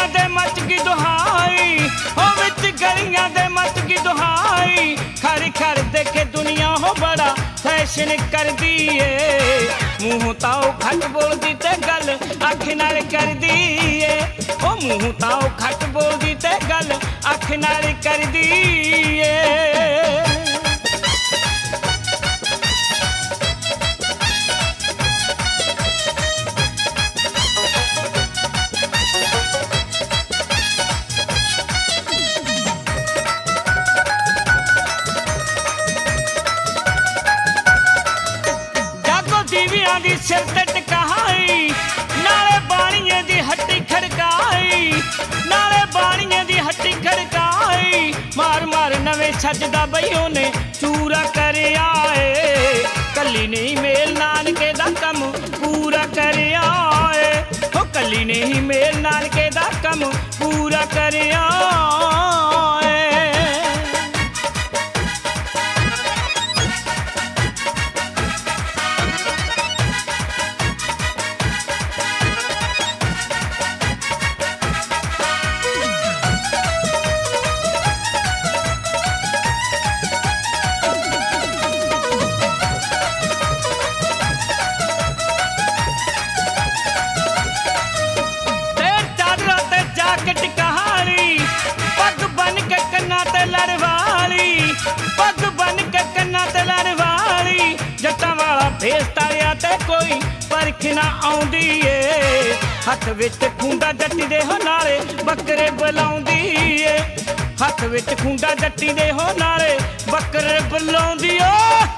गलियां दे मच गई दुहाई, हो विच गलियां दे मच गई दुहाई, खड़ खड़ देखे दुनिया हो बड़ा फैशन करदी ए, मूंह ताओ खट बोलदी ते गल अख नाल करदी ए, ओ मूंह ताओ खट बोलदी ते गल अख नाल करदी ए। दीवियां दी सिर ते टकाई, नाले बाणीए दी हट्टी खड़काई, नाले बाणीए दी हट्टी खड़काई, मार मार नवें सजदा बई ओने चूरा कर आए, कली नहीं मेल नानके दा कम पूरा कर आए, हो कली नहीं मेल नानके दा कम पूरा कर आए। पग बन के कन्ना ते लड़वाली, पग बन के कन्ना ते लड़वाली, जट्टां वाला भेस तारिया ते कोई परख ना आउंदी ए, हथ विच खूंडा जट्टी दे हो नाले बकरे बुलाउंदी ए, हथ विच खूंडा जट्टी दे हो नाले बकरे बुलाउंदी ओ।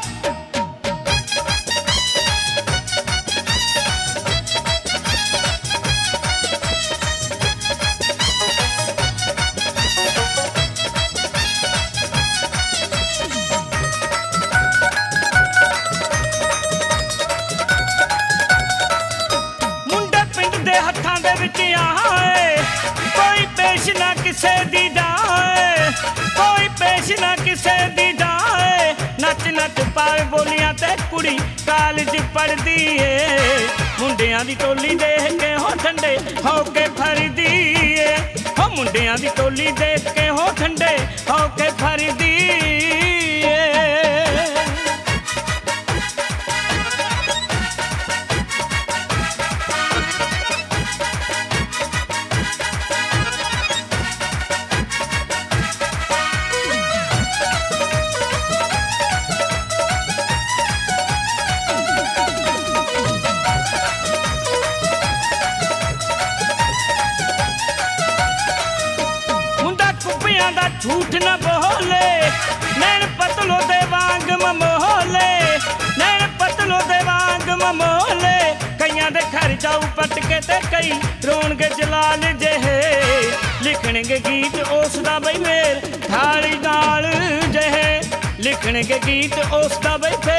हत्थां दे विच आए, कोई पेश ना किसे दी जाए, कोई पेश ना किसे दी जाए, नच नच पावे बोलियां ते कुड़ी कालज पढ़दी ए, मुंडियां दी टोली देख के हो ठंडे हो के फरदी ए, हो मुंडियां दी टोली देख के हो ठंडे हो के फरदी ए। दा झूठ न बोले, नैन पतलो दे वांग ममोले, नैन पतलो दे वांग ममोले, कईयां दे घर जाऊ पटके ते कई रोणगे जलाल जेहे, लिखणगे गीत उस दा बई मेर थाली नाल जेहे, लिखणगे गीत उस दा बई